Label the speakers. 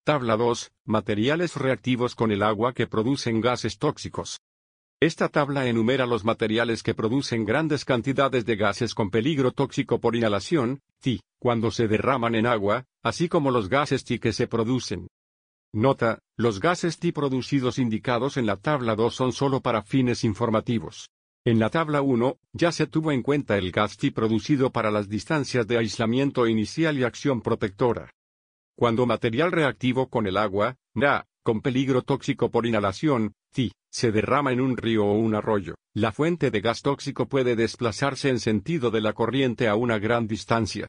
Speaker 1: Tabla 2. Materiales reactivos con el agua que producen gases tóxicos. Esta tabla enumera los materiales que producen grandes cantidades de gases con peligro tóxico por inhalación, TI, cuando se derraman en agua, así como los gases TI que se producen. Nota: los gases TI producidos indicados en la tabla 2 son solo para fines informativos. En la tabla 1, ya se tuvo en cuenta el gas TI producido para las distancias de aislamiento inicial y acción protectora. Cuando material reactivo con el agua, NA, con peligro tóxico por inhalación, TI, se derrama en un río o un arroyo, la fuente de gas tóxico puede desplazarse en sentido de la corriente a una gran distancia.